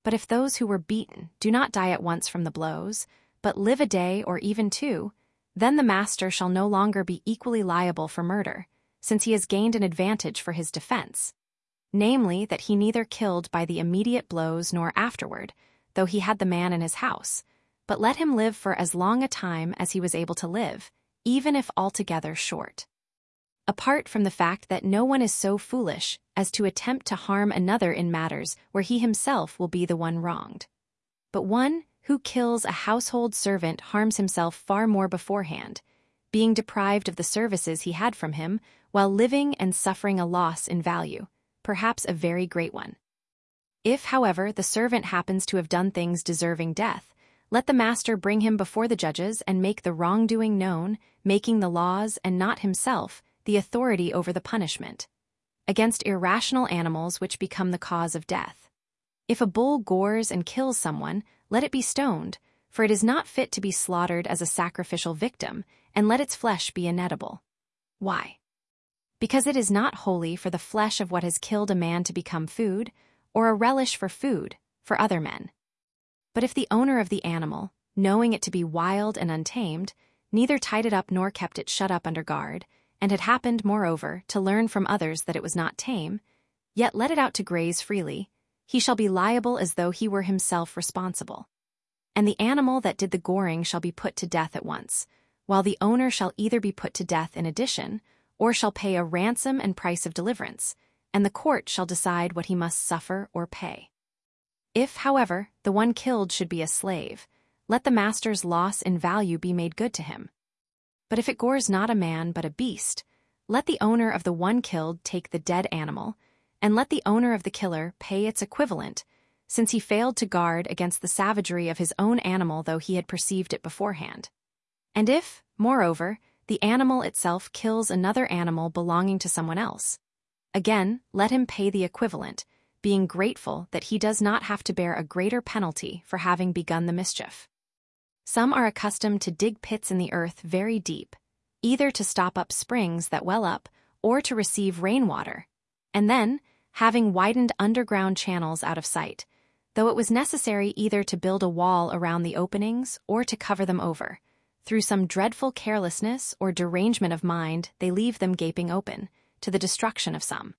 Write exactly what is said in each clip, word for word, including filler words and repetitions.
But if those who were beaten do not die at once from the blows, but live a day or even two, then the master shall no longer be equally liable for murder, since he has gained an advantage for his defense, namely that he neither killed by the immediate blows nor afterward, though he had the man in his house, but let him live for as long a time as he was able to live, even if altogether short. Apart from the fact that no one is so foolish as to attempt to harm another in matters where he himself will be the one wronged. But one who kills a household servant harms himself far more beforehand, being deprived of the services he had from him while living and suffering a loss in value, perhaps a very great one. If, however, the servant happens to have done things deserving death, let the master bring him before the judges and make the wrongdoing known, making the laws and not himself the authority over the punishment, against irrational animals which become the cause of death. If a bull gores and kills someone, let it be stoned, for it is not fit to be slaughtered as a sacrificial victim, and let its flesh be inedible. Why? Because it is not holy for the flesh of what has killed a man to become food, or a relish for food, for other men. But if the owner of the animal, knowing it to be wild and untamed, neither tied it up nor kept it shut up under guard, and had happened, moreover, to learn from others that it was not tame, yet let it out to graze freely, he shall be liable as though he were himself responsible. And the animal that did the goring shall be put to death at once, while the owner shall either be put to death in addition, or shall pay a ransom and price of deliverance, and the court shall decide what he must suffer or pay. If, however, the one killed should be a slave, let the master's loss in value be made good to him. But if it gores not a man but a beast, let the owner of the one killed take the dead animal, and let the owner of the killer pay its equivalent, since he failed to guard against the savagery of his own animal though he had perceived it beforehand. And if, moreover, the animal itself kills another animal belonging to someone else, again let him pay the equivalent, being grateful that he does not have to bear a greater penalty for having begun the mischief. Some are accustomed to dig pits in the earth very deep, either to stop up springs that well up, or to receive rainwater, and then, having widened underground channels out of sight, though it was necessary either to build a wall around the openings or to cover them over, through some dreadful carelessness or derangement of mind they leave them gaping open, to the destruction of some.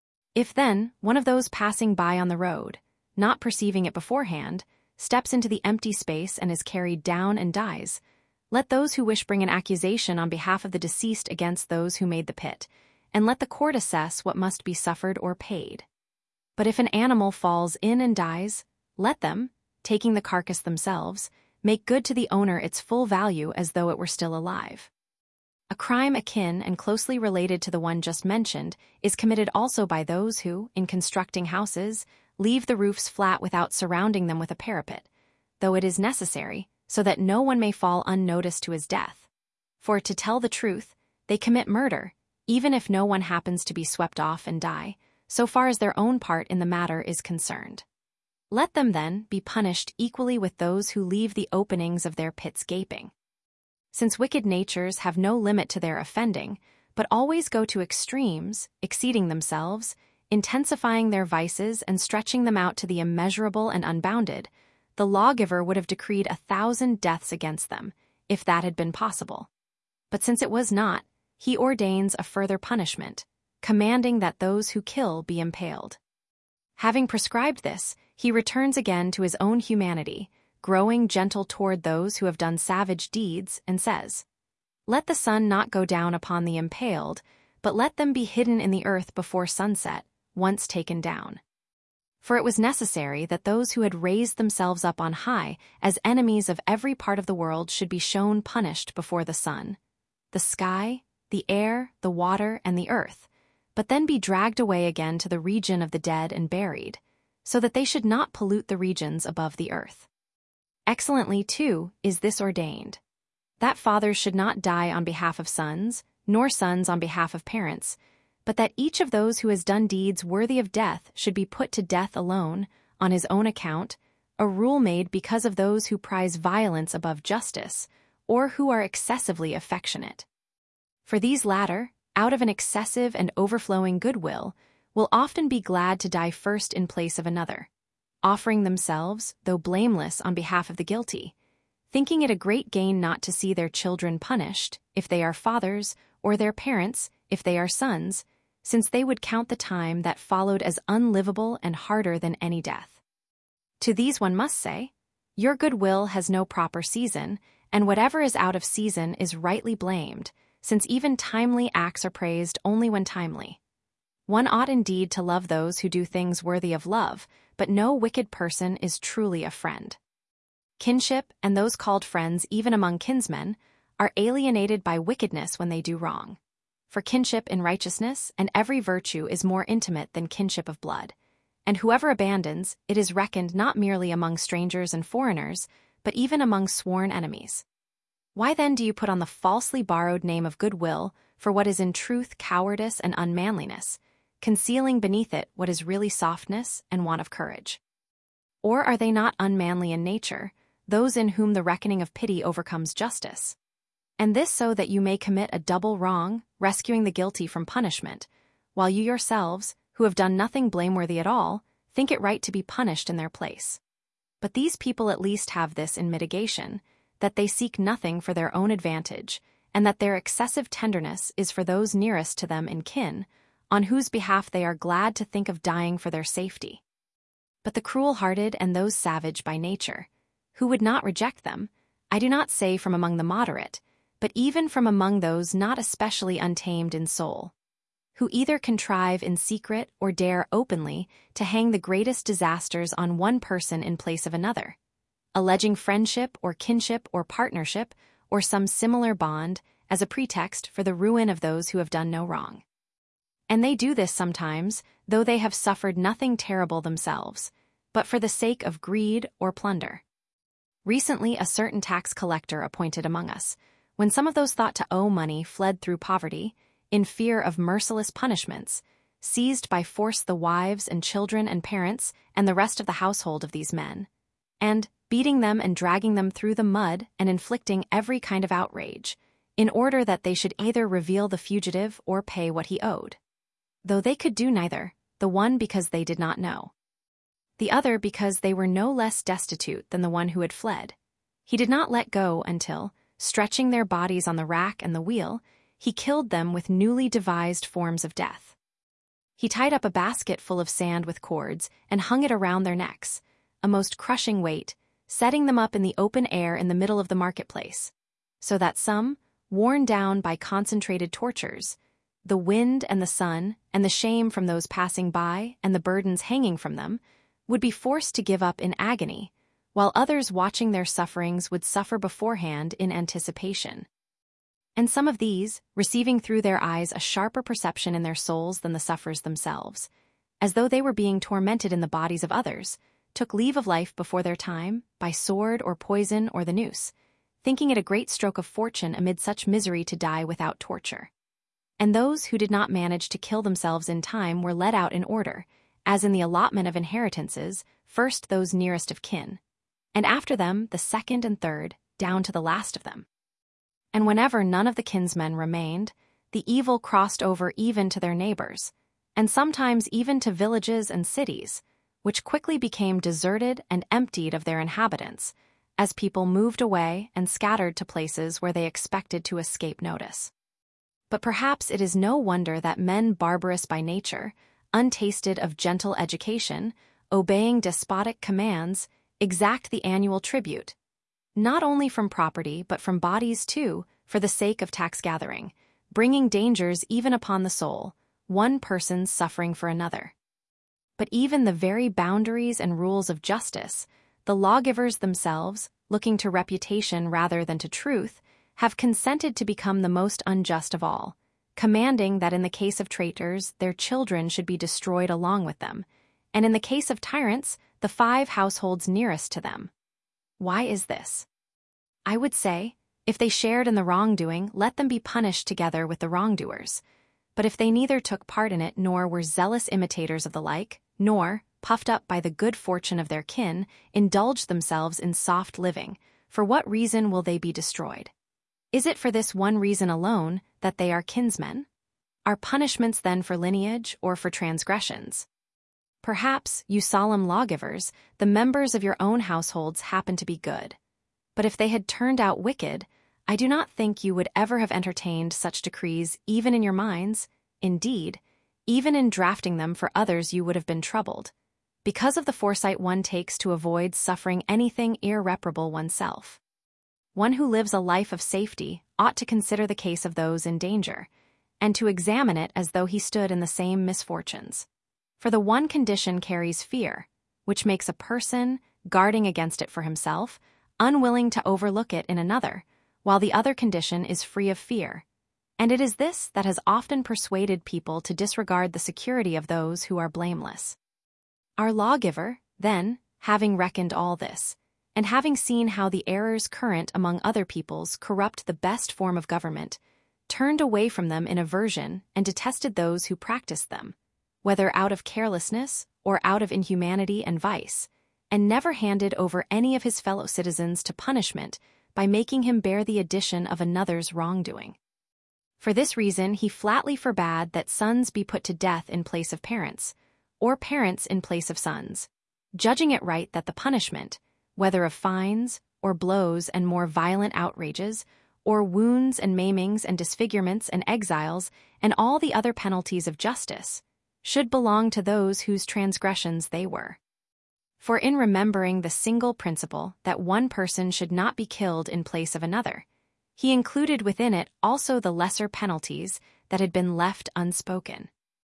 If then, one of those passing by on the road, not perceiving it beforehand, steps into the empty space and is carried down and dies, let those who wish bring an accusation on behalf of the deceased against those who made the pit, and let the court assess what must be suffered or paid. But if an animal falls in and dies, let them, taking the carcass themselves, make good to the owner its full value as though it were still alive. A crime akin and closely related to the one just mentioned is committed also by those who, in constructing houses, leave the roofs flat without surrounding them with a parapet, though it is necessary, so that no one may fall unnoticed to his death. For, to tell the truth, they commit murder, even if no one happens to be swept off and die, so far as their own part in the matter is concerned. Let them, then, be punished equally with those who leave the openings of their pits gaping. Since wicked natures have no limit to their offending, but always go to extremes, exceeding themselves, intensifying their vices and stretching them out to the immeasurable and unbounded, the lawgiver would have decreed a thousand deaths against them, if that had been possible. But since it was not, he ordains a further punishment, commanding that those who kill be impaled. Having prescribed this, he returns again to his own humanity, growing gentle toward those who have done savage deeds, and says, "Let the sun not go down upon the impaled, but let them be hidden in the earth before sunset, once taken down." For it was necessary that those who had raised themselves up on high as enemies of every part of the world should be shown punished before the sun, the sky, the air, the water, and the earth, but then be dragged away again to the region of the dead and buried, so that they should not pollute the regions above the earth. Excellently, too, is this ordained, that fathers should not die on behalf of sons, nor sons on behalf of parents, but that each of those who has done deeds worthy of death should be put to death alone, on his own account, a rule made because of those who prize violence above justice, or who are excessively affectionate. For these latter, out of an excessive and overflowing goodwill, will often be glad to die first in place of another, offering themselves, though blameless, on behalf of the guilty, thinking it a great gain not to see their children punished, if they are fathers, or their parents, if they are sons, since they would count the time that followed as unlivable and harder than any death. To these one must say, your goodwill has no proper season, and whatever is out of season is rightly blamed, since even timely acts are praised only when timely. One ought indeed to love those who do things worthy of love, but no wicked person is truly a friend. Kinship, and those called friends even among kinsmen, are alienated by wickedness when they do wrong. For kinship in righteousness and every virtue is more intimate than kinship of blood, and whoever abandons, it is reckoned not merely among strangers and foreigners, but even among sworn enemies. Why then do you put on the falsely borrowed name of goodwill for what is in truth cowardice and unmanliness, concealing beneath it what is really softness and want of courage? Or are they not unmanly in nature, those in whom the reckoning of pity overcomes justice? And this so that you may commit a double wrong, rescuing the guilty from punishment, while you yourselves, who have done nothing blameworthy at all, think it right to be punished in their place. But these people at least have this in mitigation, that they seek nothing for their own advantage, and that their excessive tenderness is for those nearest to them in kin, on whose behalf they are glad to think of dying for their safety. But the cruel-hearted and those savage by nature, who would not reject them, I do not say from among the moderate, but even from among those not especially untamed in soul, who either contrive in secret or dare openly to hang the greatest disasters on one person in place of another, alleging friendship or kinship or partnership or some similar bond as a pretext for the ruin of those who have done no wrong. And they do this sometimes, though they have suffered nothing terrible themselves, but for the sake of greed or plunder. Recently a certain tax collector appointed among us, when some of those thought to owe money fled through poverty, in fear of merciless punishments, seized by force the wives and children and parents and the rest of the household of these men, and, beating them and dragging them through the mud and inflicting every kind of outrage, in order that they should either reveal the fugitive or pay what he owed. Though they could do neither, the one because they did not know, the other because they were no less destitute than the one who had fled, he did not let go until, stretching their bodies on the rack and the wheel, he killed them with newly devised forms of death. He tied up a basket full of sand with cords and hung it around their necks, a most crushing weight, setting them up in the open air in the middle of the marketplace, so that some, worn down by concentrated tortures, the wind and the sun, and the shame from those passing by and the burdens hanging from them, would be forced to give up in agony, while others watching their sufferings would suffer beforehand in anticipation. And some of these, receiving through their eyes a sharper perception in their souls than the sufferers themselves, as though they were being tormented in the bodies of others, took leave of life before their time, by sword or poison or the noose, thinking it a great stroke of fortune amid such misery to die without torture. And those who did not manage to kill themselves in time were led out in order, as in the allotment of inheritances, first those nearest of kin, and after them the second and third, down to the last of them. And whenever none of the kinsmen remained, the evil crossed over even to their neighbors, and sometimes even to villages and cities, which quickly became deserted and emptied of their inhabitants, as people moved away and scattered to places where they expected to escape notice. But perhaps it is no wonder that men barbarous by nature, untasted of gentle education, obeying despotic commands, exact the annual tribute, not only from property but from bodies too, for the sake of tax-gathering, bringing dangers even upon the soul, one person's suffering for another. But even the very boundaries and rules of justice, the lawgivers themselves, looking to reputation rather than to truth, have consented to become the most unjust of all, commanding that in the case of traitors their children should be destroyed along with them, and in the case of tyrants the five households nearest to them. Why is this? I would say, if they shared in the wrongdoing, let them be punished together with the wrongdoers. But if they neither took part in it nor were zealous imitators of the like, nor, puffed up by the good fortune of their kin, indulged themselves in soft living, for what reason will they be destroyed? Is it for this one reason alone, that they are kinsmen? Are punishments then for lineage or for transgressions? Perhaps, you solemn lawgivers, the members of your own households happen to be good. But if they had turned out wicked, I do not think you would ever have entertained such decrees even in your minds. Indeed, even in drafting them for others you would have been troubled, because of the foresight one takes to avoid suffering anything irreparable oneself. One who lives a life of safety ought to consider the case of those in danger, and to examine it as though he stood in the same misfortunes. For the one condition carries fear, which makes a person, guarding against it for himself, unwilling to overlook it in another, while the other condition is free of fear. And it is this that has often persuaded people to disregard the security of those who are blameless. Our lawgiver, then, having reckoned all this, and having seen how the errors current among other peoples corrupt the best form of government, turned away from them in aversion and detested those who practiced them, whether out of carelessness or out of inhumanity and vice, and never handed over any of his fellow citizens to punishment by making him bear the addition of another's wrongdoing. For this reason he flatly forbade that sons be put to death in place of parents, or parents in place of sons, judging it right that the punishment, whether of fines, or blows and more violent outrages, or wounds and maimings and disfigurements and exiles, and all the other penalties of justice, should belong to those whose transgressions they were. For in remembering the single principle that one person should not be killed in place of another, he included within it also the lesser penalties that had been left unspoken.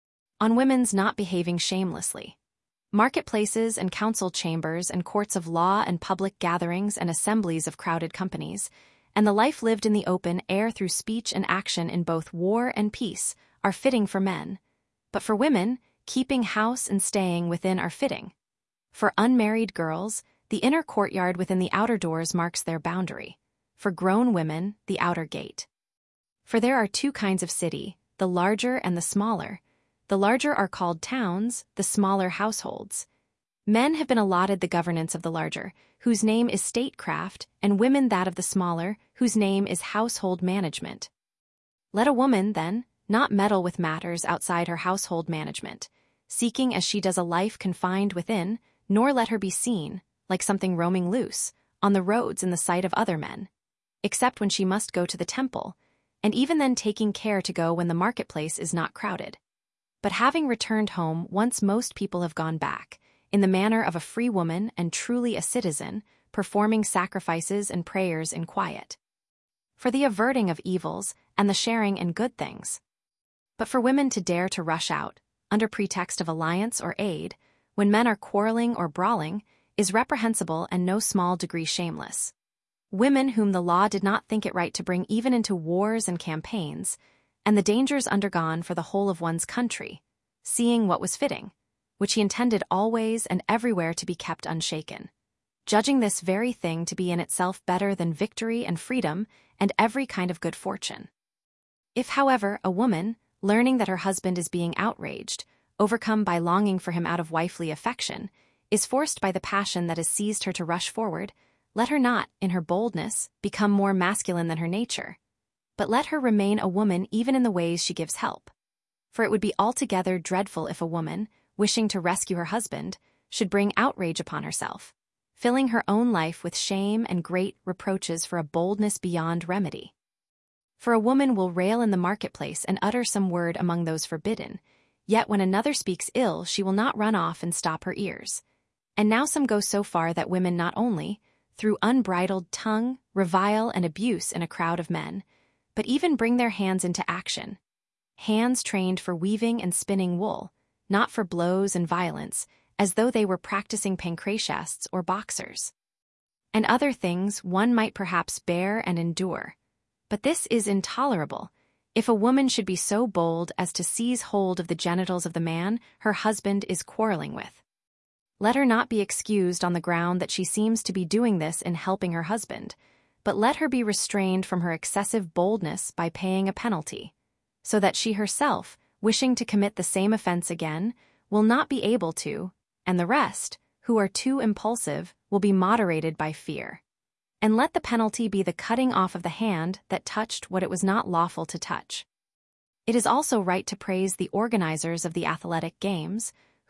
On women's not behaving shamelessly. Marketplaces and council chambers and courts of law and public gatherings and assemblies of crowded companies, and the life lived in the open air through speech and action in both war and peace, are fitting for men. But for women, keeping house and staying within are fitting. For unmarried girls, the inner courtyard within the outer doors marks their boundary. For grown women, the outer gate. For there are two kinds of city, the larger and the smaller. The larger are called towns, the smaller households. Men have been allotted the governance of the larger, whose name is statecraft, and women that of the smaller, whose name is household management. Let a woman, then, not meddle with matters outside her household management, seeking as she does a life confined within, nor let her be seen, like something roaming loose, on the roads in the sight of other men, except when she must go to the temple, and even then taking care to go when the marketplace is not crowded. But having returned home once most people have gone back, in the manner of a free woman and truly a citizen, performing sacrifices and prayers in quiet. For the averting of evils and the sharing in good things. But for women to dare to rush out, under pretext of alliance or aid, when men are quarreling or brawling, is reprehensible and no small degree shameless. Women whom the law did not think it right to bring even into wars and campaigns, and the dangers undergone for the whole of one's country, seeing what was fitting, which he intended always and everywhere to be kept unshaken, judging this very thing to be in itself better than victory and freedom and every kind of good fortune. If, however, a woman, learning that her husband is being outraged, overcome by longing for him out of wifely affection, is forced by the passion that has seized her to rush forward, let her not, in her boldness, become more masculine than her nature, but let her remain a woman even in the ways she gives help. For it would be altogether dreadful if a woman, wishing to rescue her husband, should bring outrage upon herself, filling her own life with shame and great reproaches for a boldness beyond remedy. For a woman will rail in the marketplace and utter some word among those forbidden, yet when another speaks ill she will not run off and stop her ears. And now some go so far that women not only, through unbridled tongue, revile and abuse in a crowd of men, but even bring their hands into action, hands trained for weaving and spinning wool, not for blows and violence, as though they were practicing pancratiasts or boxers. And other things one might perhaps bear and endure. But this is intolerable, if a woman should be so bold as to seize hold of the genitals of the man her husband is quarreling with. Let her not be excused on the ground that she seems to be doing this in helping her husband, but let her be restrained from her excessive boldness by paying a penalty, so that she herself, wishing to commit the same offense again, will not be able to, and the rest, who are too impulsive, will be moderated by fear. And let the penalty be the cutting off of the hand that touched what it was not lawful to touch. It is also right to praise the organizers of the athletic games,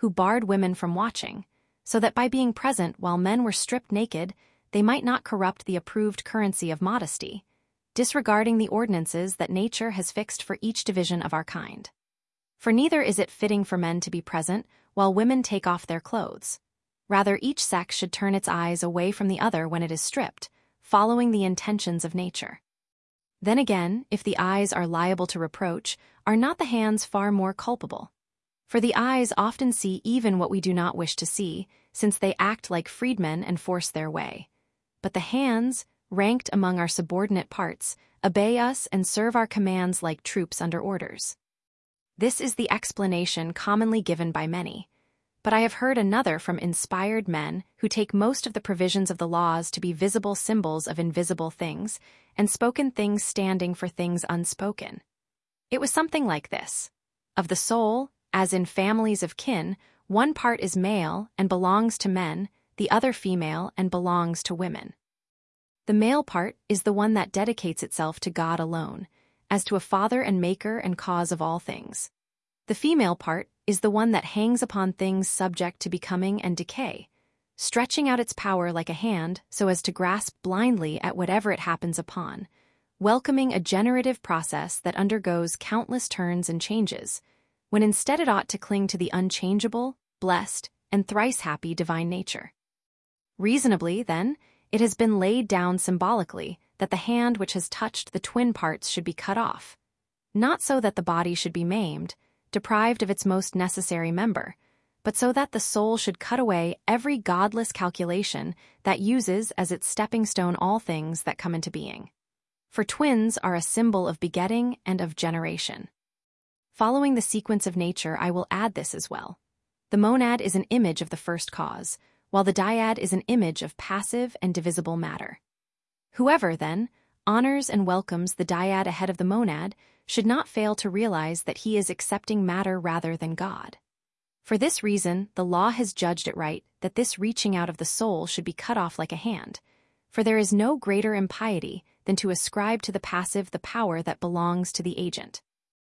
who barred women from watching, so that by being present while men were stripped naked, they might not corrupt the approved currency of modesty, disregarding the ordinances that nature has fixed for each division of our kind. For neither is it fitting for men to be present while women take off their clothes. Rather, each sex should turn its eyes away from the other when it is stripped, following the intentions of nature. Then again, if the eyes are liable to reproach, are not the hands far more culpable? For the eyes often see even what we do not wish to see, since they act like freedmen and force their way. But the hands, ranked among our subordinate parts, obey us and serve our commands like troops under orders. This is the explanation commonly given by many. But I have heard another from inspired men who take most of the provisions of the laws to be visible symbols of invisible things, and spoken things standing for things unspoken. It was something like this. Of the soul, as in families of kin, one part is male and belongs to men, the other female and belongs to women. The male part is the one that dedicates itself to God alone, as to a father and maker and cause of all things. The female part is the one that hangs upon things subject to becoming and decay, stretching out its power like a hand so as to grasp blindly at whatever it happens upon, welcoming a generative process that undergoes countless turns and changes, when instead it ought to cling to the unchangeable, blessed, and thrice-happy divine nature. Reasonably, then, it has been laid down symbolically that the hand which has touched the twin parts should be cut off, not so that the body should be maimed, deprived of its most necessary member, but so that the soul should cut away every godless calculation that uses as its stepping stone all things that come into being. For twins are a symbol of begetting and of generation. Following the sequence of nature, I will add this as well. The monad is an image of the first cause, while the dyad is an image of passive and divisible matter. Whoever, then, honors and welcomes the dyad ahead of the monad should not fail to realize that he is accepting matter rather than God. For this reason, the law has judged it right that this reaching out of the soul should be cut off like a hand, for there is no greater impiety than to ascribe to the passive the power that belongs to the agent.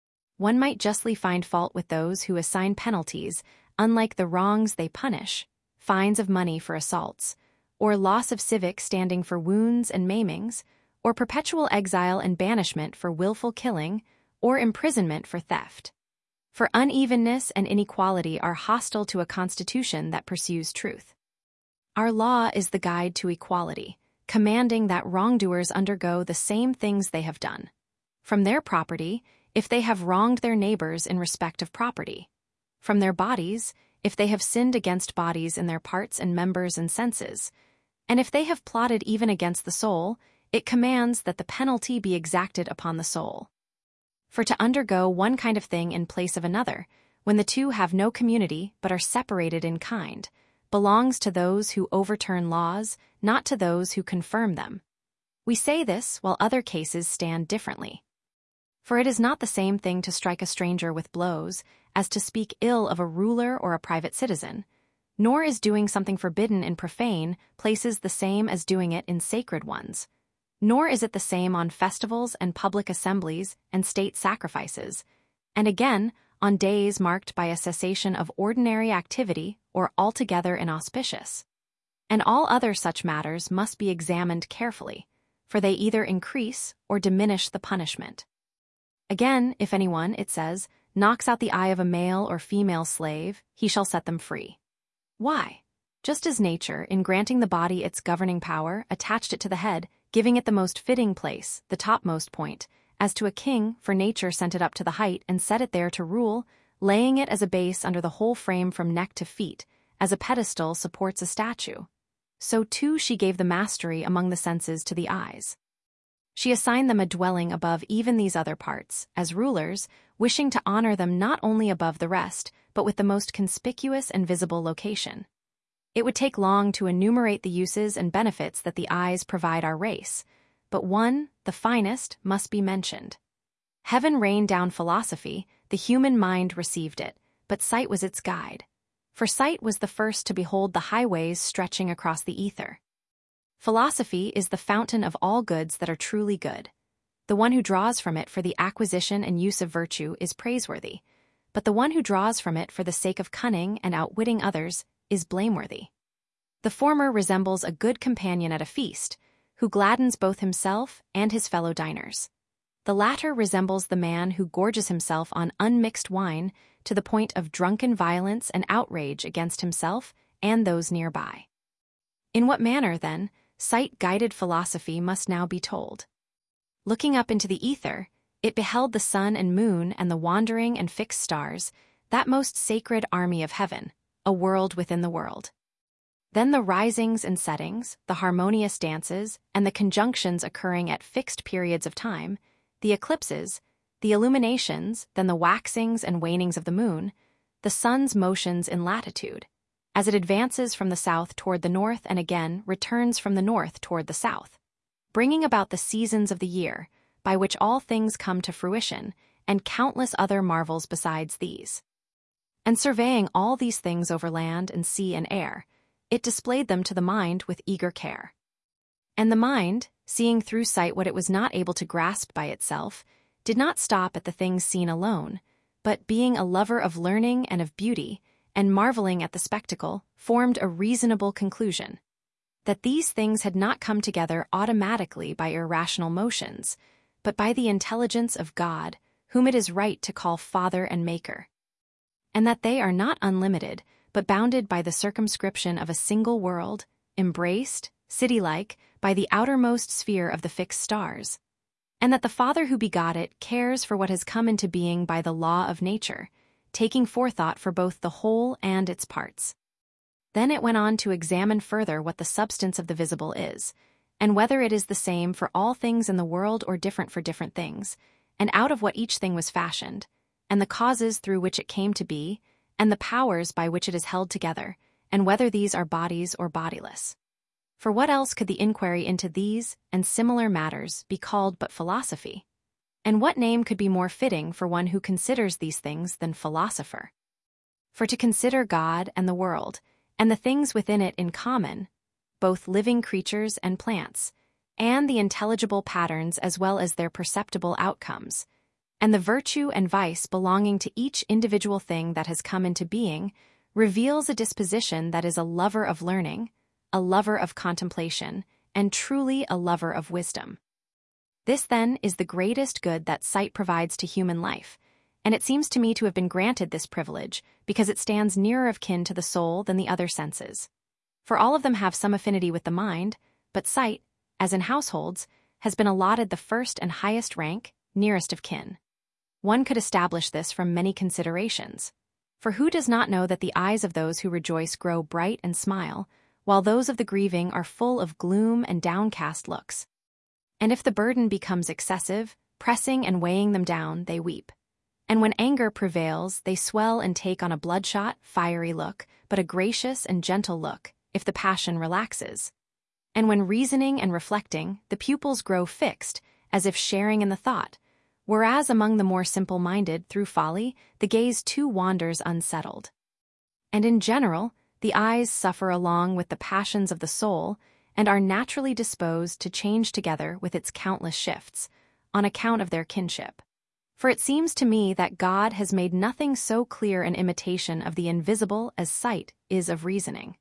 One might justly find fault with those who assign penalties, unlike the wrongs they punish, fines of money for assaults, or loss of civic standing for wounds and maimings, or perpetual exile and banishment for willful killing, or imprisonment for theft. For unevenness and inequality are hostile to a constitution that pursues truth. Our law is the guide to equality, commanding that wrongdoers undergo the same things they have done. From their property, if they have wronged their neighbors in respect of property. From their bodies, if they have sinned against bodies in their parts and members and senses. And if they have plotted even against the soul, it commands that the penalty be exacted upon the soul. For to undergo one kind of thing in place of another, when the two have no community but are separated in kind, belongs to those who overturn laws, not to those who confirm them. We say this while other cases stand differently. For it is not the same thing to strike a stranger with blows as to speak ill of a ruler or a private citizen, nor is doing something forbidden in profane places the same as doing it in sacred ones. Nor is it the same on festivals and public assemblies and state sacrifices, and again on days marked by a cessation of ordinary activity or altogether inauspicious. And all other such matters must be examined carefully, for they either increase or diminish the punishment. Again, if anyone, it says, knocks out the eye of a male or female slave, he shall set them free. Why? Just as nature, in granting the body its governing power, attached it to the head, giving it the most fitting place, the topmost point, as to a king, for nature sent it up to the height and set it there to rule, laying it as a base under the whole frame from neck to feet, as a pedestal supports a statue. So too she gave the mastery among the senses to the eyes. She assigned them a dwelling above even these other parts, as rulers, wishing to honor them not only above the rest, but with the most conspicuous and visible location. It would take long to enumerate the uses and benefits that the eyes provide our race, but one, the finest, must be mentioned. Heaven rained down philosophy, the human mind received it, but sight was its guide. For sight was the first to behold the highways stretching across the ether. Philosophy is the fountain of all goods that are truly good. The one who draws from it for the acquisition and use of virtue is praiseworthy, but the one who draws from it for the sake of cunning and outwitting others is blameworthy. The former resembles a good companion at a feast, who gladdens both himself and his fellow diners. The latter resembles the man who gorges himself on unmixed wine to the point of drunken violence and outrage against himself and those nearby. In what manner, then, sight-guided philosophy must now be told. Looking up into the ether, it beheld the sun and moon and the wandering and fixed stars, that most sacred army of heaven, a world within the world. Then the risings and settings, the harmonious dances, and the conjunctions occurring at fixed periods of time, the eclipses, the illuminations, then the waxings and wanings of the moon, the sun's motions in latitude, as it advances from the south toward the north and again returns from the north toward the south, bringing about the seasons of the year, by which all things come to fruition, and countless other marvels besides these. And surveying all these things over land and sea and air, it displayed them to the mind with eager care. And the mind, seeing through sight what it was not able to grasp by itself, did not stop at the things seen alone, but being a lover of learning and of beauty, and marveling at the spectacle, formed a reasonable conclusion, that these things had not come together automatically by irrational motions, but by the intelligence of God, whom it is right to call Father and Maker, and that they are not unlimited, but bounded by the circumscription of a single world, embraced, city-like, by the outermost sphere of the fixed stars, and that the Father who begot it cares for what has come into being by the law of nature, taking forethought for both the whole and its parts. Then it went on to examine further what the substance of the visible is, and whether it is the same for all things in the world or different for different things, and out of what each thing was fashioned, and the causes through which it came to be, and the powers by which it is held together, and whether these are bodies or bodiless. For what else could the inquiry into these and similar matters be called but philosophy? And what name could be more fitting for one who considers these things than philosopher? For to consider God and the world, and the things within it in common, both living creatures and plants, and the intelligible patterns as well as their perceptible outcomes, and the virtue and vice belonging to each individual thing that has come into being, reveals a disposition that is a lover of learning, a lover of contemplation, and truly a lover of wisdom. This, then, is the greatest good that sight provides to human life, and it seems to me to have been granted this privilege because it stands nearer of kin to the soul than the other senses. For all of them have some affinity with the mind, but sight, as in households, has been allotted the first and highest rank, nearest of kin. One could establish this from many considerations. For who does not know that the eyes of those who rejoice grow bright and smile, while those of the grieving are full of gloom and downcast looks? And if the burden becomes excessive, pressing and weighing them down, they weep. And when anger prevails, they swell and take on a bloodshot, fiery look, but a gracious and gentle look, if the passion relaxes. And when reasoning and reflecting, the pupils grow fixed, as if sharing in the thought, whereas among the more simple-minded, through folly, the gaze too wanders unsettled. And in general, the eyes suffer along with the passions of the soul, and are naturally disposed to change together with its countless shifts, on account of their kinship. For it seems to me that God has made nothing so clear an imitation of the invisible as sight is of reasoning.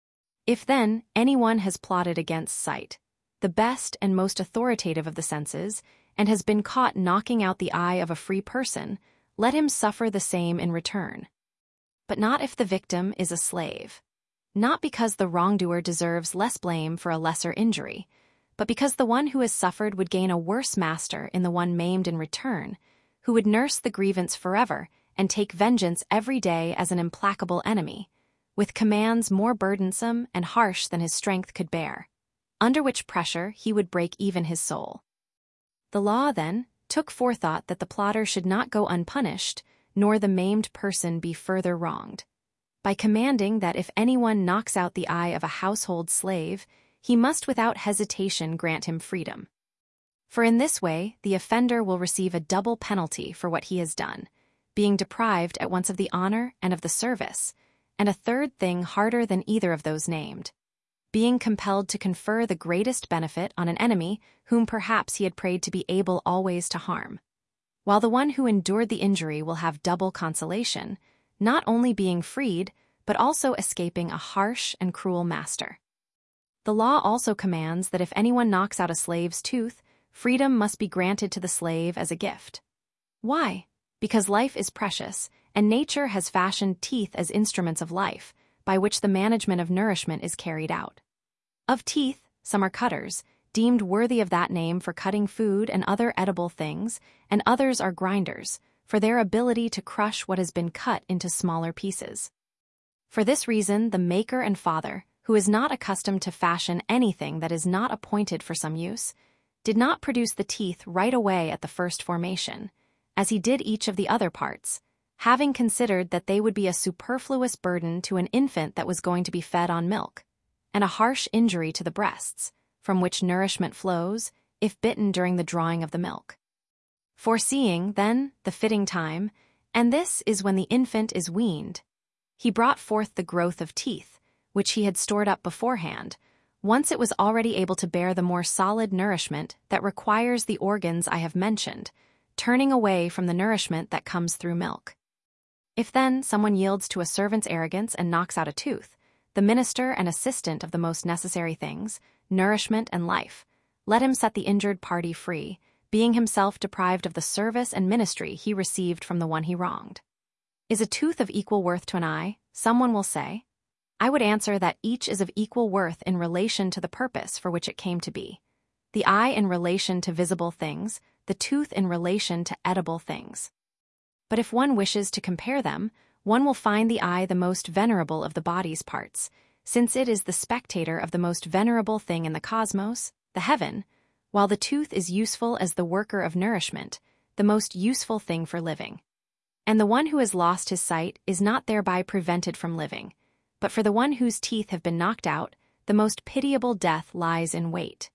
If then anyone has plotted against sight, the best and most authoritative of the senses, and has been caught knocking out the eye of a free person, let him suffer the same in return. But not if the victim is a slave. Not because the wrongdoer deserves less blame for a lesser injury, but because the one who has suffered would gain a worse master in the one maimed in return, who would nurse the grievance forever and take vengeance every day as an implacable enemy, with commands more burdensome and harsh than his strength could bear, under which pressure he would break even his soul. The law, then, took forethought that the plotter should not go unpunished, nor the maimed person be further wronged, by commanding that if anyone knocks out the eye of a household slave, he must without hesitation grant him freedom. For in this way the offender will receive a double penalty for what he has done, being deprived at once of the honor and of the service, and a third thing harder than either of those named, being compelled to confer the greatest benefit on an enemy whom perhaps he had prayed to be able always to harm. while the one who endured the injury will have double consolation, not only being freed, but also escaping a harsh and cruel master. The law also commands that if anyone knocks out a slave's tooth, freedom must be granted to the slave as a gift. Why? Because life is precious, and nature has fashioned teeth as instruments of life, by which the management of nourishment is carried out. Of teeth, some are cutters, deemed worthy of that name for cutting food and other edible things, and others are grinders, for their ability to crush what has been cut into smaller pieces. For this reason, the maker and father, who is not accustomed to fashion anything that is not appointed for some use, did not produce the teeth right away at the first formation, as he did each of the other parts, having considered that they would be a superfluous burden to an infant that was going to be fed on milk, and a harsh injury to the breasts, from which nourishment flows, if bitten during the drawing of the milk. Foreseeing, then, the fitting time, and this is when the infant is weaned, he brought forth the growth of teeth, which he had stored up beforehand, once it was already able to bear the more solid nourishment that requires the organs I have mentioned, turning away from the nourishment that comes through milk. If then someone yields to a servant's arrogance and knocks out a tooth, the minister and assistant of the most necessary things, nourishment and life, let him set the injured party free, being himself deprived of the service and ministry he received from the one he wronged. Is a tooth of equal worth to an eye? Someone will say. I would answer that each is of equal worth in relation to the purpose for which it came to be. The eye in relation to visible things, the tooth in relation to edible things. But if one wishes to compare them, one will find the eye the most venerable of the body's parts, since it is the spectator of the most venerable thing in the cosmos, the heaven, while the tooth is useful as the worker of nourishment, the most useful thing for living. And the one who has lost his sight is not thereby prevented from living, but for the one whose teeth have been knocked out, the most pitiable death lies in wait.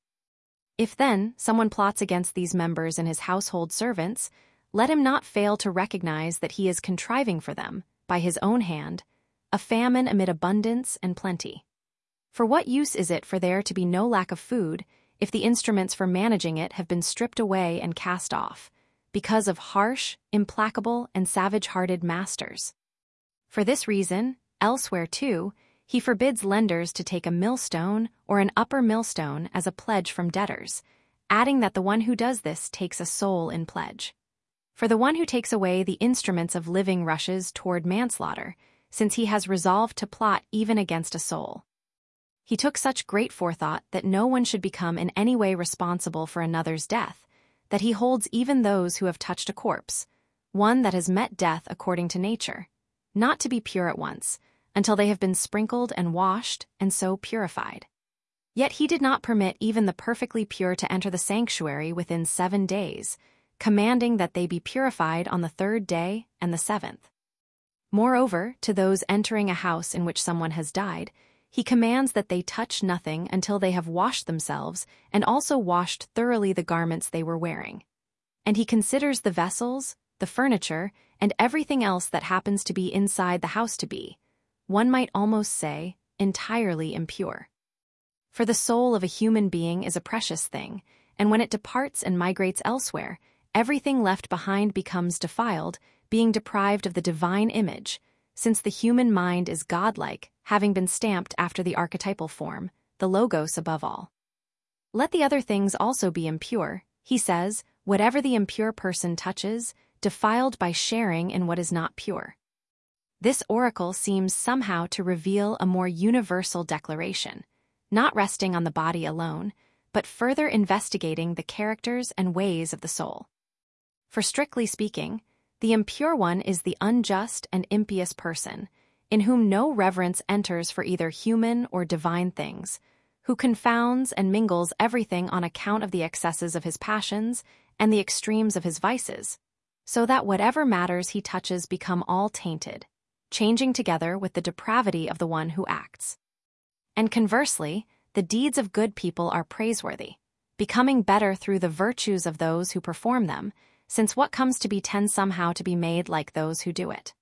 If then someone plots against these members and his household servants, let him not fail to recognize that he is contriving for them, by his own hand, a famine amid abundance and plenty. For what use is it for there to be no lack of food, if the instruments for managing it have been stripped away and cast off, because of harsh, implacable, and savage-hearted masters? For this reason, elsewhere too, he forbids lenders to take a millstone or an upper millstone as a pledge from debtors, adding that the one who does this takes a soul in pledge. For the one who takes away the instruments of living rushes toward manslaughter, since he has resolved to plot even against a soul. He took such great forethought that no one should become in any way responsible for another's death, that he holds even those who have touched a corpse, one that has met death according to nature, not to be pure at once, until they have been sprinkled and washed and so purified. Yet he did not permit even the perfectly pure to enter the sanctuary within seven days, commanding that they be purified on the third day and the seventh. Moreover, to those entering a house in which someone has died, he commands that they touch nothing until they have washed themselves and also washed thoroughly the garments they were wearing. And he considers the vessels, the furniture, and everything else that happens to be inside the house to be, one might almost say, entirely impure. For the soul of a human being is a precious thing, and when it departs and migrates elsewhere, everything left behind becomes defiled, being deprived of the divine image, since the human mind is godlike, having been stamped after the archetypal form, the logos above all. Let the other things also be impure, he says, whatever the impure person touches, defiled by sharing in what is not pure. This oracle seems somehow to reveal a more universal declaration, not resting on the body alone, but further investigating the characters and ways of the soul. For strictly speaking, the impure one is the unjust and impious person, in whom no reverence enters for either human or divine things, who confounds and mingles everything on account of the excesses of his passions and the extremes of his vices, so that whatever matters he touches become all tainted, changing together with the depravity of the one who acts. And conversely, the deeds of good people are praiseworthy, becoming better through the virtues of those who perform them, since what comes to be tends somehow to be made like those who do it.